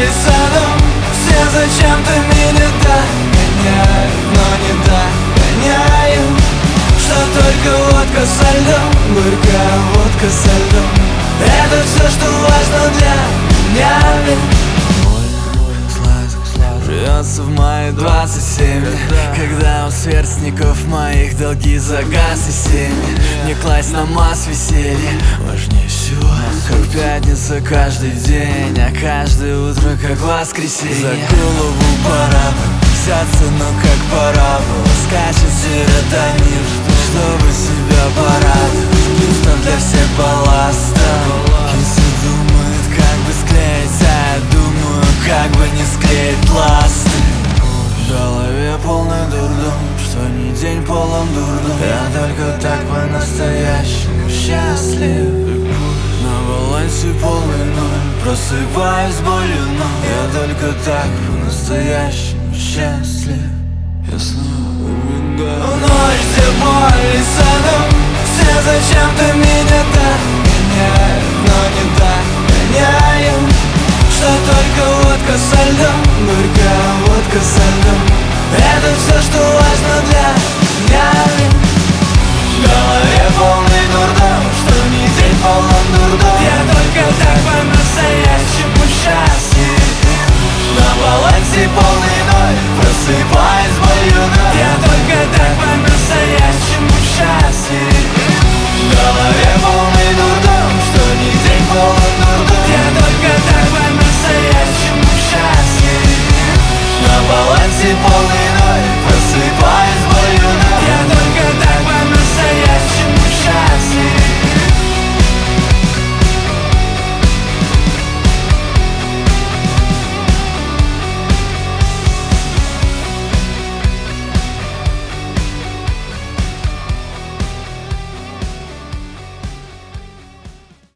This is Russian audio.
и садом. Все зачем-то меня догоняют, но не догоняют. Что только водка со льдом, горькая водка со льдом. Это все, что важно для меня. Живется в мае 27, когда у сверстников моих долги загасли семьи. Не класть на масс веселье важнее всего, как пятница каждый день, а каждое утро как воскресенье. За голову пора бы взяться, но как парабола скачет серотонин, чтобы себя порадовать. Пусто для всех балластов. Киса думает, как бы склеить, а я думаю, как бы не склеить пласты. В голове полный дурдом, что ни день полон дурдом. Я только так по-настоящему счастлив. На балансе полный ноль, просыпаюсь с болью, но я только так по-настоящему счастлив. Я снова убегаю в ночь, где боль и садом. Все зачем-то меня догоняют, но не догоняют.